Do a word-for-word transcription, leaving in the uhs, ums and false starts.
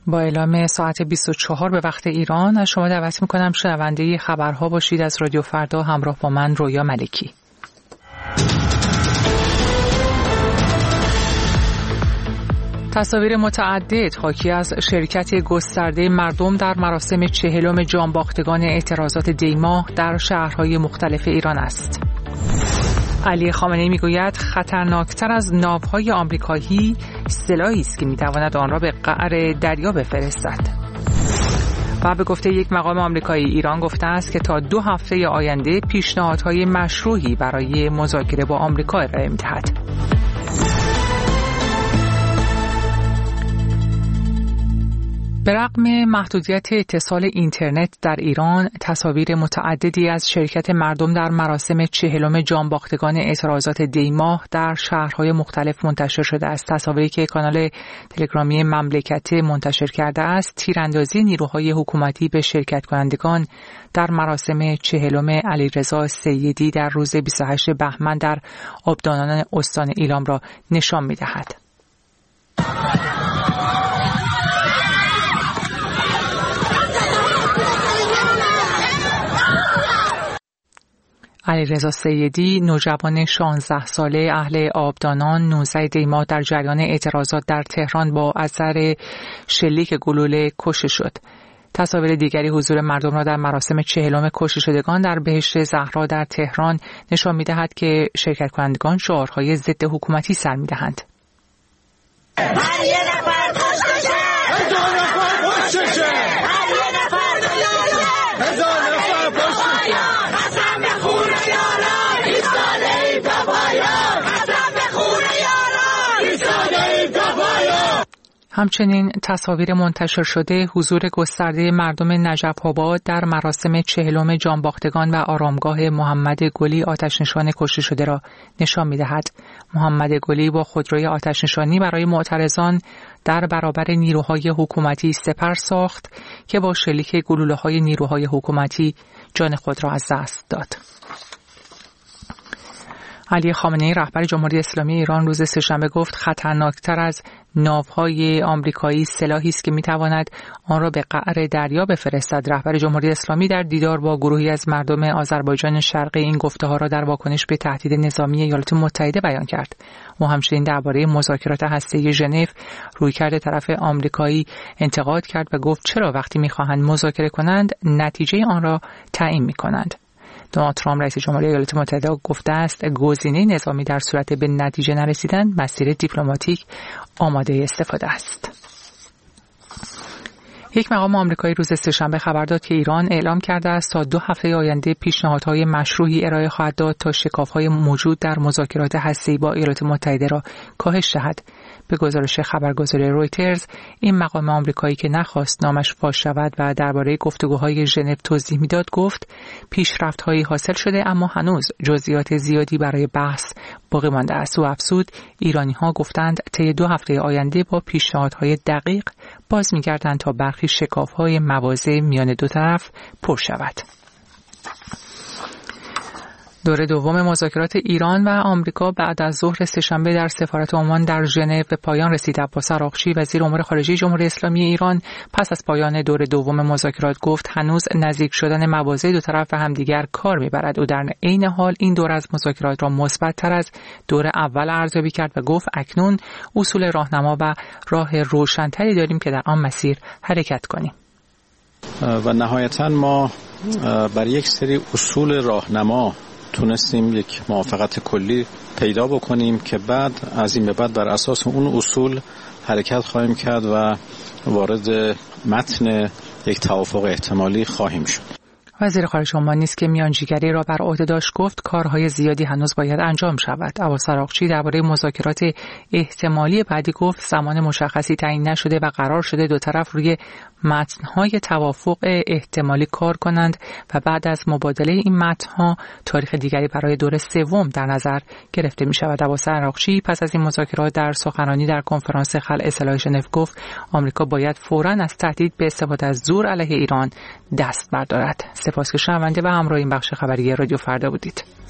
با اعلام ساعت بیست و چهار به وقت ایران از شما دعوت می‌کنم شنونده خبرها باشید از رادیو فردا همراه با من رویا ملکی. تصاویر متعدد حاکی از شرکت گسترده مردم در مراسم چهلم جانباختگان اعتراضات دی‌ماه در شهرهای مختلف ایران است. علی خامنه‌ای میگوید خطرناکتر از ناوهای آمریکایی سلاحی است که میتواند آن را به قعر دریا بفرستد. و به گفته یک مقام آمریکایی ایران گفته است که تا دو هفته آینده پیشنهادهای مشروعی برای مذاکره با آمریکا ارائه می‌دهد. به رغم محدودیت اتصال اینترنت در ایران، تصاویر متعددی از شرکت مردم در مراسم چهلم جانباختگان اعتراضات دی‌ماه در شهرهای مختلف منتشر شده است. تصاویری که کانال تلگرامی مملکت منتشر کرده است، تیراندازی نیروهای حکومتی به شرکت کنندگان در مراسم چهلم علیرضا سیدی در روز بیست و هشتم بهمن در آبدانان استان ایلام را نشان می‌دهد. علیرضا سیدی نوجوان شانزده ساله اهل آبدانان نوزده دی‌ماه در جریان اعتراضات در تهران با اثر شلیک گلوله کشته شد. تصاویر دیگری حضور مردم را در مراسم چهلم کشته شدگان در بهشت زهرا در تهران نشان می‌دهد که شرکت کنندگان شعارهای ضد حکومتی سر می‌دهند. هر یه نفر کشته شه، هزار نفر کشته شه، هر یه نفر کشته شه، هزار نفر کشته شه. قسم به خون یاران ایستاده ایم تا پایان، قسم به خون یاران ایستاده ایم تا پایان. همچنین تصاویر منتشر شده حضور گسترده مردم نجف آباد در مراسم چهلم جانباختگان و آرامگاه محمد گلی آتش‌نشان کشته شده را نشان می‌دهد. محمد گلی با خودروی آتش‌نشانی برای معترضان در برابر نیروهای حکومتی سپر ساخت که با شلیک گلوله‌های نیروهای حکومتی جان خود را از دست داد. علی خامنه‌ای رهبر جمهوری اسلامی ایران روز سه‌شنبه گفت خطرناکتر از ناوهای آمریکایی سلاحی است که میتواند آن را به قعر دریا بفرستد. رهبر جمهوری اسلامی در دیدار با گروهی از مردم آذربایجان شرقی این گفته‌ها را در واکنش به تهدید نظامی ایالات متحده بیان کرد. او همچنین درباره مذاکرات هسته‌ای ژنو رویکرد طرف آمریکایی انتقاد کرد و گفت چرا وقتی می‌خواهند مذاکره کنند نتیجه آن را تعیین می‌کنند. دونالد ترامپ رئیس جمهوری ایالات متحده گفته است گزینه نظامی در صورت به نتیجه نرسیدن مسیر دیپلماتیک آماده استفاده است. یک مقام آمریکایی روز سه‌شنبه خبر داد که ایران اعلام کرده است تا دو هفته آینده پیشنهادهای مشروعی ارائه خواهد داد تا شکاف‌های موجود در مذاکرات هسته‌ای با ایالات متحده را کاهش دهد. به گزارش خبرگزاری رویترز، این مقام آمریکایی که نخواست نامش فاش شود و درباره گفتگوهای ژنو توضیح میداد گفت پیشرفت‌هایی حاصل شده اما هنوز جزئیات زیادی برای بحث باقی مانده است. و افزود ایرانی‌ها گفتند طی دو هفته آینده با پیشنهادهای دقیق باز می‌گردند تا برخی شکاف‌های مواضع میان دو طرف پر شود. دوره دوم مذاکرات ایران و آمریکا بعد از ظهر سه‌شنبه در سفارت عمان در ژنو به پایان رسید. عباس عراقچی وزیر امور خارجه جمهوری اسلامی ایران پس از پایان دوره دوم مذاکرات گفت هنوز نزدیک شدن مواضع دو طرف به همدیگر کار می‌برد. او در عین حال این دوره از مذاکرات را مثبت‌تر از دوره اول ارزیابی کرد و گفت اکنون اصول راهنما و راه روشن‌تری داریم که در آن مسیر حرکت کنیم. و نهایتاً ما بر یک سری اصول راهنما تونستیم یک موافقت کلی پیدا بکنیم که بعد از این به بعد بر اساس اون اصول حرکت خواهیم کرد و وارد متن یک توافق احتمالی خواهیم شد. وزیر خارجه عمان نیز که میانجیگری را بر عهده داشت گفت کارهای زیادی هنوز باید انجام شود. عباس عراقچی درباره مذاکرات احتمالی بعدی گفت زمان مشخصی تعیین نشده و قرار شده دو طرف روی متن‌های توافق احتمالی کار کنند و بعد از مبادله این متن‌ها تاریخ دیگری برای دور سوم در نظر گرفته می‌شود. عباس عراقچی پس از این مذاکرات در سخنرانی در کنفرانس خلع سلاح ژنو گفت آمریکا باید فوراً از تهدید به استفاده از زور علیه ایران دست بردارد. سپاس که شنونده و همراه این بخش خبری رادیو فردا بودید.